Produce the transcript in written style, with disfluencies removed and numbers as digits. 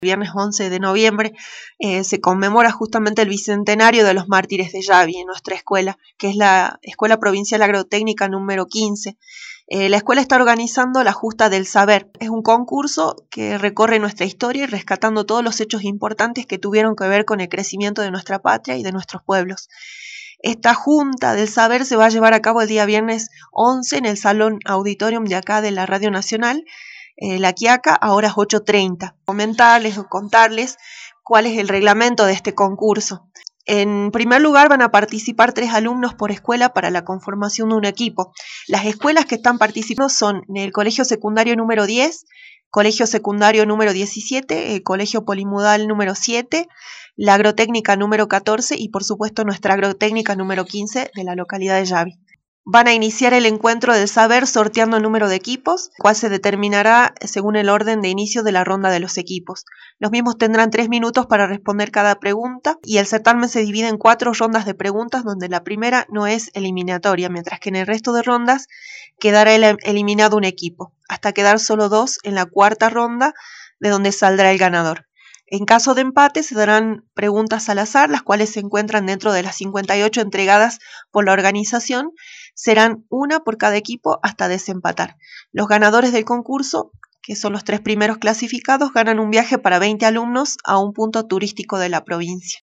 viernes 11 de noviembre se conmemora justamente el bicentenario de los mártires de Yavi en nuestra escuela, que es la Escuela Provincial Agrotécnica número 15. La escuela está organizando la Justa del Saber. Es un concurso que recorre nuestra historia y rescatando todos los hechos importantes que tuvieron que ver con el crecimiento de nuestra patria y de nuestros pueblos. Esta Junta del Saber se va a llevar a cabo el día viernes 11 en el Salón Auditorium de acá de la Radio Nacional, La Quiaca, a horas 8:30. Comentarles o contarles cuál es el reglamento de este concurso. En primer lugar van a participar 3 alumnos por escuela para la conformación de un equipo. Las escuelas que están participando son el Colegio Secundario número 10, Colegio Secundario número 17, el Colegio Polimodal número 7, la Agrotécnica número 14 y por supuesto nuestra Agrotécnica número 15 de la localidad de Yavi. Van a iniciar el encuentro del saber sorteando el número de equipos, cual se determinará según el orden de inicio de la ronda de los equipos. Los mismos tendrán 3 minutos para responder cada pregunta y el certamen se divide en 4 rondas de preguntas donde la primera no es eliminatoria, mientras que en el resto de rondas quedará eliminado un equipo, hasta quedar solo 2 en la cuarta ronda, de donde saldrá el ganador. En caso de empate se darán preguntas al azar, las cuales se encuentran dentro de las 58 entregadas por la organización. Serán una por cada equipo hasta desempatar. Los ganadores del concurso, que son los 3 primeros clasificados, ganan un viaje para 20 alumnos a un punto turístico de la provincia.